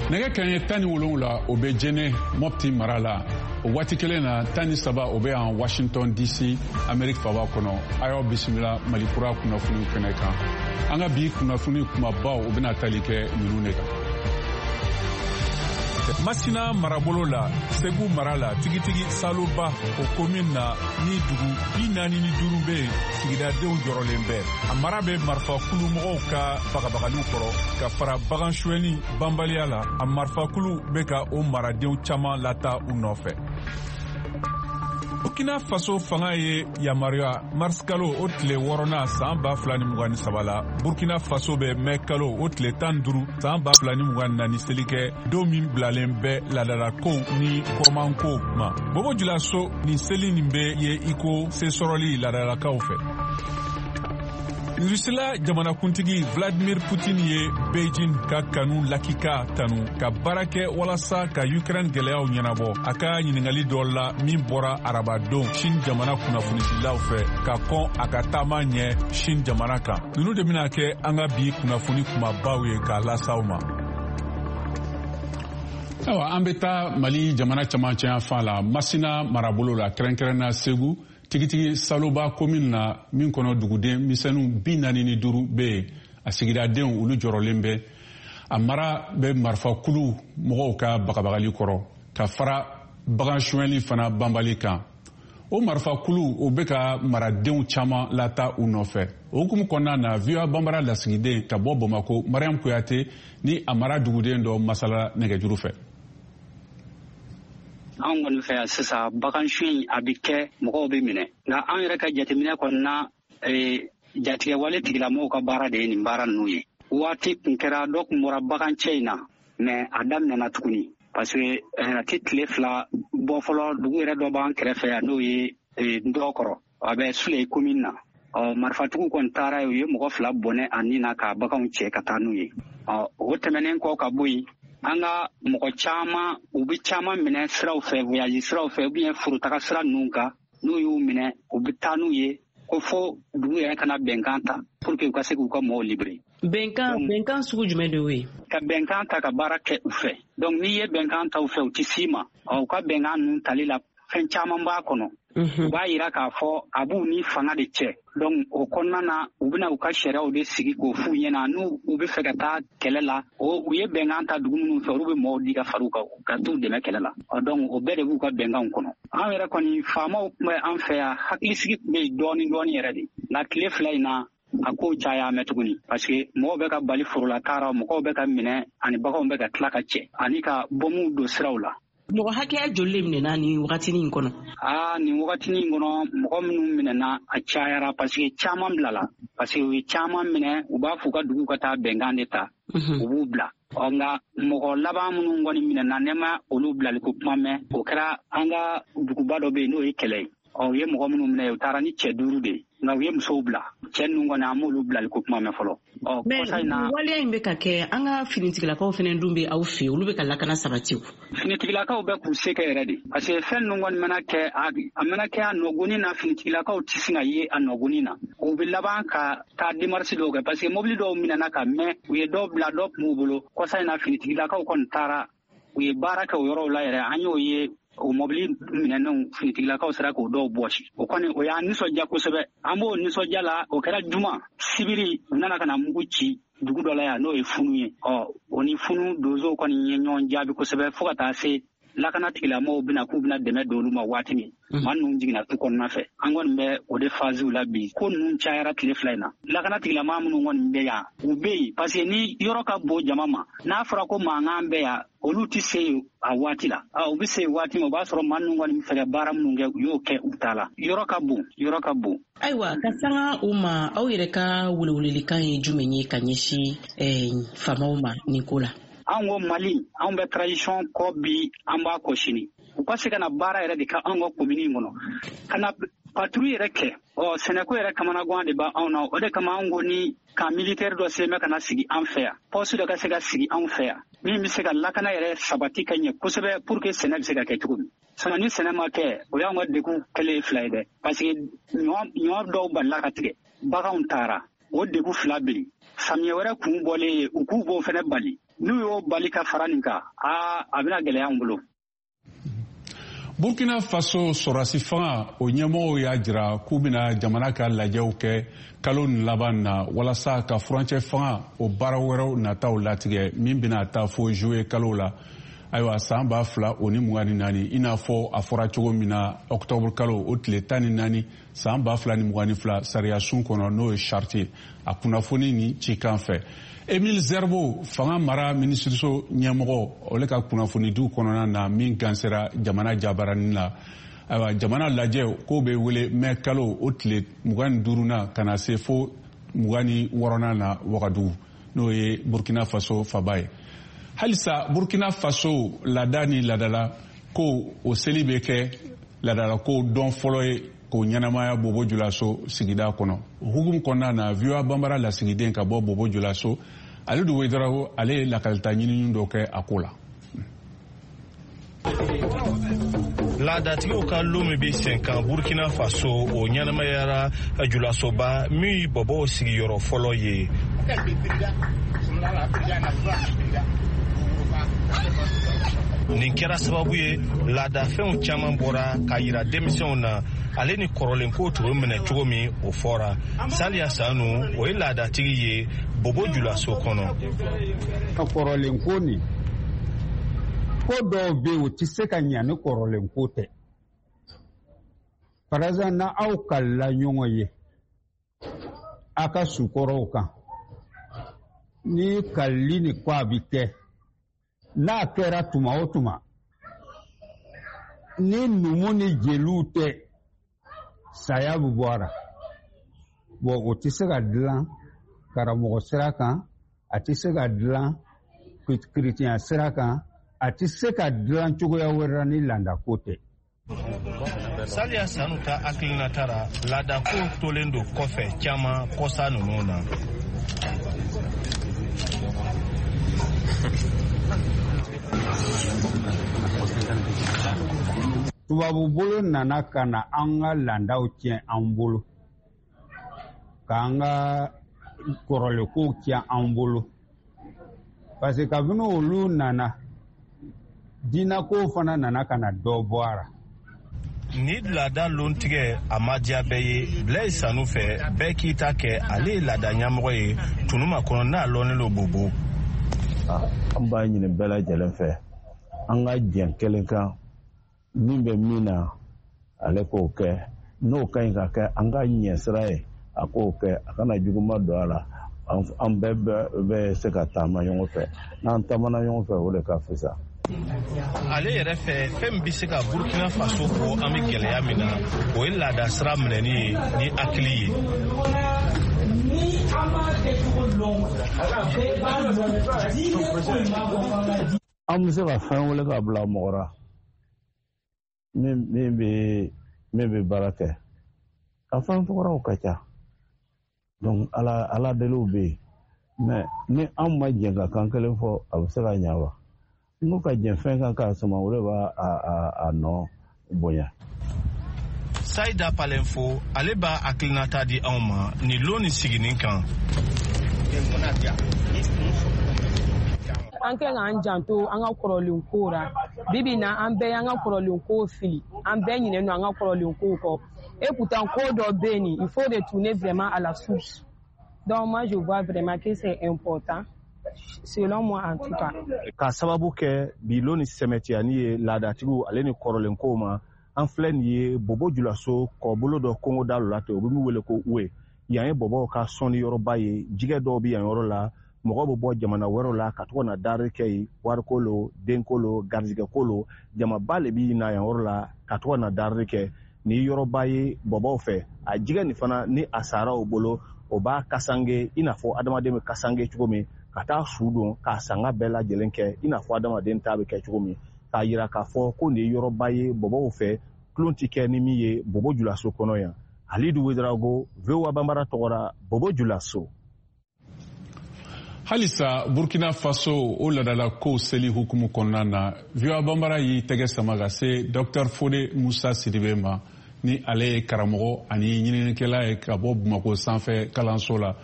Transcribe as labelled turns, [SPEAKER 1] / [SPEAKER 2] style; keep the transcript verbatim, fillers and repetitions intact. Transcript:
[SPEAKER 1] nɛgɛ kanɲɛ tan ni wolonwula o bɛ jɛnɛ mɔpti mara la o waati kelen na tan ni saba o bɛ yan washington d c amɛriki faba kɔnɔ a y'aw bisimila malikura kunnafoni kɛnɛ kan an ka bi kunnafoni kumabaw o bɛna tali kɛ ninnu de kan. Masina marabolo la Segu mara la tigitigi Saloba o commune na ni dugu bi naani ni duuru bɛ sigidadenw jɔrɔlen bɛɛ a mara bɛ marifa kulu mɔgɔw ka bagabagaliw kɔrɔ ka fara bagan suɲɛni banbaliya la a marifa kulu bɛ ka o maradenw caman lata u nɔfɛ. Burkina Faso fanga ye yamaruya mars kalo o tile wɔɔrɔnan san ba fila ni mugan ni saba la Burkina Faso bɛ mɛ kalo o tile tan ni duuru san ba fila ni mugan ni naani seli kɛ don min bilalen bɛ ladalakow ni kɔmankow ma. Bobo Julaso ni seli nin bɛ ye iko se sɔrɔli ladalakaw fɛ. Rusila jamanakuntigi Vladimir Putin ye Beijing ka kanu lakika tanu ka baara kɛ walasa ka Ukraine gɛlɛyaw ɲɛnabɔ a ka ɲiningali dɔ la min bɔra arabadon Chine jamana kunnafonidilaw fɛ ka kɔn a ka taama ɲɛ Chine jamana kan. Ninnu de bɛna kɛ an ka bi kunnafoni kumabaw ye k'a lasaw ma. Awa an bɛ taa Mali jamana camancɛ yan fan la Masina marabolo la kɛrɛnkɛrɛnna Segu tigitigi Saloba commune na min kɔnɔ duguden misɛnninw bi naani ni duuru bɛ yen a sigidadenw olu jɔrɔlen bɛ a mara bɛ marifa kulu mɔgɔw ka bagabagali kɔrɔ ka fara bagan suɲɛli fana banbali kan o marifa kulu o bɛ ka maradenw caman lata u nɔfɛ o hukumu kɔnɔna na V O A banbara lasigiden ka bɔ Bamakɔ Mariam Kuyate ni a mara duguden dɔ masala nɛgɛjuru fɛ.
[SPEAKER 2] An kɔni fɛ yan sisan bagan suɲɛ a bɛ kɛ mɔgɔw bɛ minɛ nka an yɛrɛ ka jateminɛ kɔnɔna jatigɛ wale tigilamɔgɔw ka baara de ye nin baara ninnu ye waati kun kɛra dɔ kun bɔra bagan cɛ in na mɛ a daminɛna tuguni parce que a tɛ tile fila bɔ fɔlɔ dugu yɛrɛ dɔ b'an kɛrɛfɛ yan n'o ye Ndɔkɔrɔ a bɛ Sule commune na ɔ marifatigiw kɔni taara u ye mɔgɔ fila bɔnɛ a nin na ka baganw cɛ ka taa n'u ye ɔ o tɛmɛnen kɔ ka bɔ yen an ka mɔgɔ caman u bɛ caman minɛ siraw fɛ voyage siraw fɛ ou bien forotaga sira ninnu kan n'u y'u minɛ u bɛ taa n'u ye ko fo dugu yɛrɛ kana bɛnkan ta pour que u ka se k'u ka mɔgɔw libérer. Bɛnkan bɛnkan sugu jumɛn de y'o ye? Ka bɛnkan ta ka baara kɛ u fɛ donc n'i ye bɛnkan ta u fɛ u tɛ s'i ma ɔ u ka bɛnkan ninnu tali la fɛn caman b'a kɔnɔ. U b'a yira k'a fɔ a b'u ni fanga de cɛ donc o kɔnɔna na u bɛna u ka sariyaw de sigi k'o f'u ɲɛna n'u u bɛ fɛ ka taa kɛlɛ la o u ye bɛnkan ta dugu minnu fɛ olu bɛ mɔgɔw di ka fara u kan ka t'u dɛmɛ kɛlɛ la donc o bɛɛ de b'u ka bɛnkanw kɔnɔ. An yɛrɛ kɔni faamaw tun bɛ an fɛ yan hakilisigi tun bɛ yen dɔɔni dɔɔni yɛrɛ de nka tile fila in na a kow caya mɛn tuguni parce que mɔgɔw bɛ ka bali forola taara mɔgɔw bɛ ka minɛ ani baganw bɛ ka tila ka cɛ ani ka bɔnmu don siraw la. Mɔgɔ hakɛya joli minɛna nin wagatinin in kɔnɔ? Aa nin wagatinin in kɔnɔ mɔgɔ minnu minɛna a cayara parce que caman bilala parce que u ye caman minɛ u b'a fɔ ka dugu ka taa bɛnkan de ta u b'u bila ɔ nka mɔgɔ laban minnu kɔni minɛna ne ma olu bilali ko kuma mɛn o kɛra an ka duguba dɔ bɛ yen n'o ye kɛlɛ ye ɔ u ye mɔgɔ minnu minɛ u taara ni cɛ duuru de ye nka u ye musow bila cɛ ninnu kɔni an m'olu bilali ko kuma mɛn fɔlɔ. Mɛ waleya in bɛ ka kɛ an ka finitigilakaw fana dun bɛ aw fɛ olu bɛ ka lakana sabati o. Finitigilakaw bɛ k'u se kɛ yɛrɛ de parce que fɛn ninnu kɔni mana kɛ a mana kɛ a nɔgɔnin na finitigilakaw tɛ se ka ye a nɔgɔnin na u bɛ laban ka taa démarche dɔw kɛ parce que mobili dɔw minɛna ka mɛn u ye dɔw bila dɔw tun b'u bolo kɔsa in na finitigilakaw kɔni taara u ye baara kɛ o yɔrɔw la yɛrɛ an y'o ye o mobili minɛnenw finitigilakaw sera k'o dɔw bɔsi o kɔni o y'an nisɔndiya kosɛbɛ an b'o nisɔndiya la o kɛra juma sibiri u nana ka na mugu ci dugu dɔ la yan n'o ye funu ye ɔ o ni funu donsow kɔni ye ɲɔgɔn jaabi kosɛbɛ fo ka taa se lakana tigilamɔgɔw bɛna k'u bɛna dɛmɛ don olu ma waati min maa ninnu jiginna tu kɔnɔna fɛ an kɔni bɛ o de faziw la bi ko ninnu cayara tile fila in na lakana tigilamaa minnu kɔni bɛ yan u bɛ yen parce que ni yɔrɔ ka bon jama ma n'a fɔra ko mankan bɛ yan olu tɛ se a waati la u bɛ se waati min o b'a sɔrɔ maa ninnu kɔni bɛ fɛ ka baara minnu kɛ u y'o kɛ u t'a la yɔrɔ ka bon yɔrɔ ka bon. Ayiwa ka sanga u ma aw yɛrɛ ka welewelekan ye jumɛn ye ka ɲɛsin faamaw ma nin ko la. An ko Mali an bɛ tradition kɔ bi an b'a kɔ sini u ka se ka na baara yɛrɛ de ka an ka commune in kɔnɔ ka na patrouille yɛrɛ kɛ ɔ sɛnɛko yɛrɛ kamanagan de b'a anw na o de kama an ko ni ka militaire dɔ se bɛ ka na sigi an fɛ yan poste dɔ ka se ka sigi an fɛ yan min bɛ se ka lakana yɛrɛ sabati ka ɲɛ kosɛbɛ pour que sɛnɛ bɛ se ka kɛ cogo min sama ni sɛnɛ ma kɛ o y'an ka degun kɛlen fila ye dɛ parce que ɲɔ dɔw balila ka tigɛ baganw taara o degun fila biri samiyɛ wɛrɛ kun bɔlen u k'u b'o fɛnɛ bali n'u y'o bali ka fara nin kan aa a bɛna gɛlɛya an bolo.
[SPEAKER 1] Burkina Faso sɔrɔdasi fanga o ɲɛmɔgɔw y'a jira k'u bɛna jamana ka lajɛw kɛ kalo nin laban na walasa ka furancɛ fanga o baara wɛrɛw nataw latigɛ min bɛna taa fo juillet kalo la. Ayiwa san ba fila o ni mugan ni naani i n'a fɔ a fɔra cogo min na octobre kalo o tile tan ni naani san ba fila ni mugan ni fila sariya sun kɔnɔ n'o ye charte a kunnafoni ni cikan fɛ. Emile Zerbo fanga mara minisiriso ɲɛmɔgɔ ole ka kunnafoni du kɔnɔna na min gansera jamana jabarani la. Ayiwa jamana lajɛ k'o bɛ wele mɛ kalo o tile mugan ni duuru na ka na se fo mugan ni wɔɔrɔnan na Wagadugu n'o ye Burkina Faso faba ye. Halisa Burkina Faso laada ni laadala ko o seli bɛ kɛ laadala ko dɔn fɔlɔ ye k'o ɲɛnamaya Bobo Dioulasso sigida kɔnɔ. Hukumu kɔnɔna na V O A Banbara lasigiden ka bɔ Bobo Dioulasso Alidu Ouedraogo ale ye lakalita ɲinini dɔ kɛ a ko la.
[SPEAKER 3] Laadatigiw ka lo min bɛ sen kan Burkina Faso o ɲɛnamayara Dioulasoba min bɔbɔw sigiyɔrɔ fɔlɔ ye. Nin kɛra sababu ye laadafɛnw caman bɔra ka yira denmisɛnw na ale ni kɔrɔlenko tun bɛ minɛ cogo min o fɔra. Saliya Sanu o ye laadatigi ye Bobo Dioulasso kɔnɔ.
[SPEAKER 4] Kɔrɔlenko ni ko dɔw bɛ yen o tɛ se ka ɲɛ ni kɔrɔlenko tɛ. Par exemple na aw kalila ɲɔgɔn ye a ka sukɔrɔw kan ni kalili ni ko a bɛ kɛ n'a kɛra tuma o tuma ni numu ni jeliw tɛ saya bɛ bɔ a la. Bon o tɛ se ka dilan karamɔgɔ sira kan a tɛ se ka dilan kiritiyɛnya sira kan a tɛ se ka dilan cogoya wɛrɛ la ni laadako tɛ.
[SPEAKER 3] Saliya Sanu ka hakilinata la laadako tolen don kɔfɛ caman kɔsa ninnu na.
[SPEAKER 4] Tubabu bolo nana ka na an ka laadaw tiɲɛ an bolo k'an ka kɔrɔlenkow tiɲɛ an bolo parce que kabini olu nana diinɛkow fana nana ka na dɔ bɔ a la.
[SPEAKER 3] Ni laada lontigɛ a ma diya bɛɛ ye Blaise Sanu fɛ bɛɛ k'i ta kɛ ale ye laada ɲɛmɔgɔ ye tunuma kɔnɔ n'a lɔnnen don Bobo.
[SPEAKER 5] An b'a ɲini bɛɛ lajɛlen fɛ an ka jɛn kelen kan min bɛ min na ale k'o kɛ n'o ka ɲi ka kɛ an ka ɲɛ sira ye a k'o kɛ a kana juguma don a la an bɛɛ bɛ se ka taama ɲɔgɔn fɛ n'an taamana ɲɔgɔn fɛ o de ka fisa.
[SPEAKER 3] Ale yɛrɛ fɛ fɛn min bɛ se ka Burkina Faso bɔ an bɛ gɛlɛya min na o ye laada sira minɛni ye ni hakili ye.
[SPEAKER 5] An bɛ se ka fɛn wele ka bila mɔgɔ la min bɛ baara kɛ a fɛn tɔgɔraw ka ca donc ala deliw bɛ yen mais ni an ma jɛn ka kan kelen fɔ a bɛ se ka ɲɛ wa n'u ka jɛn fɛn kan k'a sama o de b'a a nɔ bonya.
[SPEAKER 3] Saida Palenfo ale b'a hakilinata di anw ma ni lo ni siginin kan.
[SPEAKER 6] An kɛ k'an janto an ka kɔrɔlenko la bibi na an bɛɛ y'an ka kɔrɔlenko fili an bɛɛ ɲinɛnen don an ka kɔrɔlenko kɔ et pourtant ko dɔ bɛ yen il faut retourner vraiment à la source. Donc moi je vois vraiment que c'est important selon moi en tout cas.
[SPEAKER 3] Ka sababu kɛ bi lo ni sɛmɛtiyani ye laadatigiw ale ni kɔrɔlenko ma an filɛ nin ye Bobo Dioulasso kɔbolo dɔ Kongo da la ten o bɛ min wele ko Uwe yan ye bɔbɔw ka sɔnni yɔrɔba ye jigɛ dɔw bɛ yan yɔrɔ la mɔgɔw bɛ bɔ jamana wɛrɛw la ka to ka na dari kɛ yen wariko lo denko lo garizigɛko lo jamaba le bɛ na yan yɔrɔ la ka to ka na dari kɛ ni yɔrɔba ye bɔbɔw fɛ a jigɛ nin fana ni a sara o bolo o b'a kasange i n'a fɔ adamaden bɛ kasange cogo min ka taa su don k'a sanga bɛɛ lajɛlen kɛ i n'a fɔ adamaden ta bɛ kɛ cogo min k'a yira k'a fɔ ko nin ye yɔrɔba ye bɔbɔw fɛ kulon ti kɛ ni min ye Bobo Dioulasso kɔnɔ yan. Alidu Ouedraogo, V O A Banbara tɔgɔra Bobo Dioulasso.
[SPEAKER 1] Halisa Burkina Faso o ladala ko seli hukumu kɔnɔna na V O A Banbara y'i tɛgɛ sama ka se Docteur Fode Musa Sidibe ma ni ale ye karamɔgɔ ani ɲininikɛla ye ka bɔ Bamako sanfɛ kalanso la.